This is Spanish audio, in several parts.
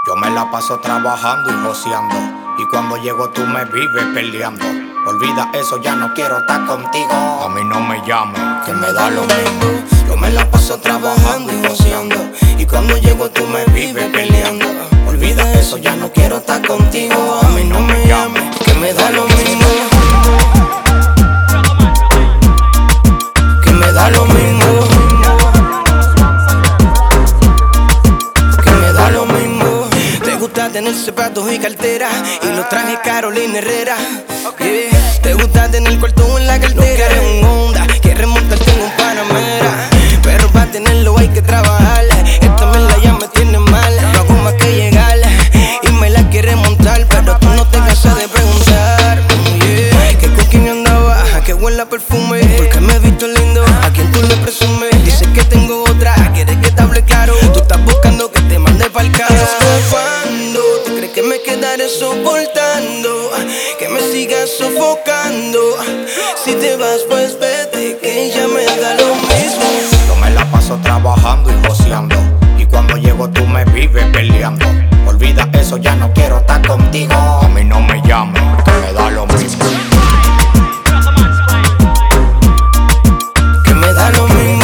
Yo me la paso trabajando y joseando, y cuando llego tú me vives peleando. Olvida eso, ya no quiero estar contigo. A mí no me llames, que me da lo mismo. Yo me la paso trabajando y joseando, y cuando llego tú me vives peleando. Olvida eso, ya no quiero estar contigo. A mí no me llames, que me da lo mismo. Que me da lo mismo. Que me da lo mismo. Te gusta tener zapatos y cartera, y los trajes Carolina Herrera. Yeah. Te gusta tener cuarto en la cartera. Lo quieres un Honda, quieres montarte en un Panamera. Pero para tenerlo hay que trabajar. Esta mierda ya me tiene mal. No hago más que llegar y me la quiere montar, pero tú no te cansas de preguntar. Yeah. Que con quién andaba, a qué huele a perfume, porque me he visto lindo, a quién tú le presumes. Dices que tengo otra, quieres que te hable claro. Tú estás buscando que te mande pa'l carro. ¿Cuándo tú crees que me quedaré soportando? Que me sigas sofocando. Si te vas pues vete, que ya me da lo mismo. Yo me la paso trabajando y joseando, y cuando llego tú me vives peleando. Olvida eso, ya no quiero estar contigo. A mí no me llames, que me da lo mismo. Que me da lo mismo.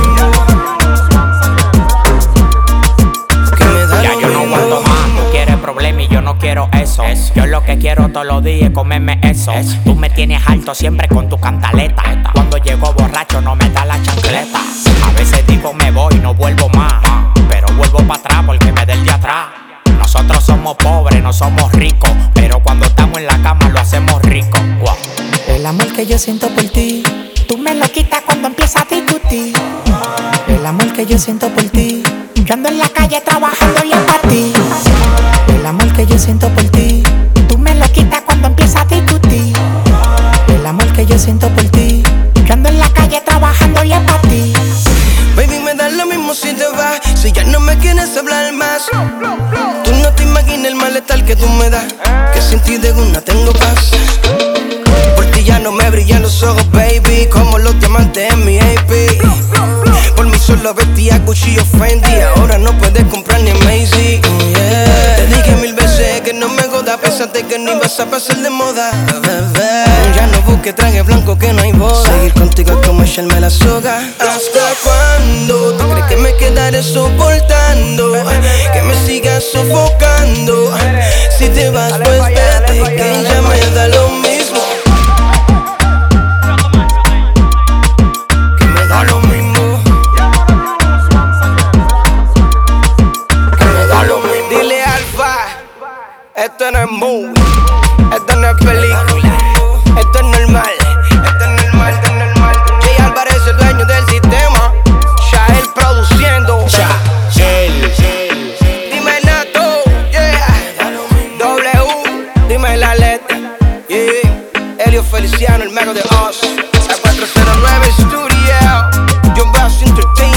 Que me da ya lo yo no mismo. aguanto más, tú quieres problemas y yo no quiero eso. Yo lo que quiero todos los días es comerme eso. Tú me tienes alto siempre con tu cantaleta. Cuando llego borracho no me da la chancleta. A veces digo me voy, no vuelvo más, pero vuelvo para atrás porque me da el de atrás. Nosotros somos pobres, no somos ricos, pero cuando estamos en la cama lo hacemos rico. Wow. El amor que yo siento por ti, tú me lo quitas cuando empiezas a discutir. El amor que yo siento por ti, yo ando en la calle trabajando y es para ti. El amor que yo siento por ti, tú me lo quitas cuando empiezas a discutir. El amor que yo siento por ti, yo ando en la calle trabajando y es para ti. Baby, me da lo mismo si te vas, si ya no me quieres hablar más. Tú no te imaginas el malestar que tú me das, que sin ti de una tengo paz. Por ti ya no me brillan los ojos, baby, como los diamantes en mi AP. Por mí solo vestía Gucci o Fendi, ahora no puedes comprar ni Macy. Yeah. Te dije 1000 veces que no me jodas, pensaste que no ibas a pasar de moda. Ya no busques traje blanco que no hay boda. Seguir contigo es como echarme la soga. ¿Hasta cuándo tú crees que me quedaré soportando? Que me sigas sofocando. Si te vas pues vete, que ya me da lo mismo. Que me da lo mismo. Que me da lo mismo. Dile Alfa, esto no es movie, esto no es película, esto es normal, esto es normal, esto es normal. Jay Álvarez, el dueño del sistema, Shael produciendo. Dime Nato, yeah. W, dime la letra, yeah. Elio Feliciano, el mago de Oz. A 409 Studio, John Bass Entertainment.